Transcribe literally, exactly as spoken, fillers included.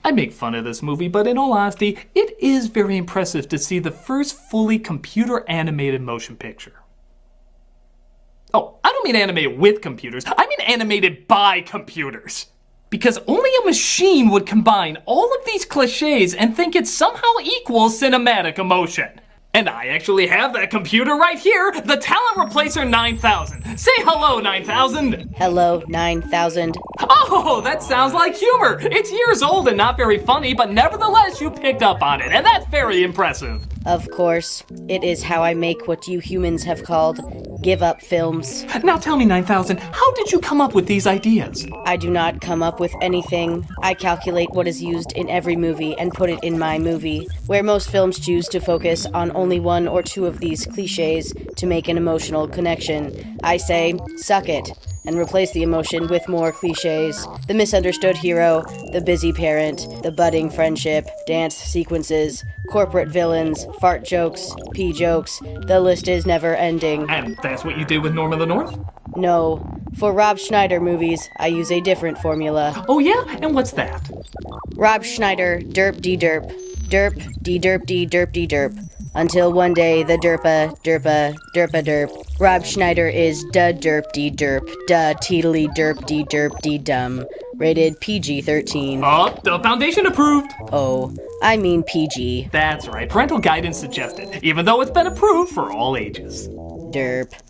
I make fun of this movie, but in all honesty, it is very impressive to see the first fully computer-animated motion picture. Oh, I don't mean animated with computers, I mean animated by computers. Because only a machine would combine all of these cliches and think it somehow equals cinematic emotion. And I actually have that computer right here, the Talent Replacer nine thousand. Say hello, nine thousand. Hello, nine thousand. Oh, that sounds like humor. It's years old and not very funny, but nevertheless you picked up on it, and that's very impressive. Of course, it is how I make what you humans have called give-up films. Now tell me, nine thousand, how did you come up with these ideas? I do not come up with anything. I calculate what is used in every movie and put it in my movie. Where most films choose to focus on only one or two of these cliches to make an emotional connection, I say, suck it, and replace the emotion with more cliches. The misunderstood hero, the busy parent, the budding friendship, dance sequences, corporate villains, fart jokes, pee jokes. The list is never ending. And that's what you did with Norm of the North? No. For Rob Schneider movies, I use a different formula. Oh yeah? And what's that? Rob Schneider, derp de derp. Derp de derp de derp de derp. Until one day, the derpa, derpa, derpa derp. Rob Schneider is da derp de derp, da teedly derp de derp de dum. Rated P G thirteen. Oh, the Foundation approved. Oh, I mean P G. That's right, parental guidance suggested, even though it's been approved for all ages. Derp.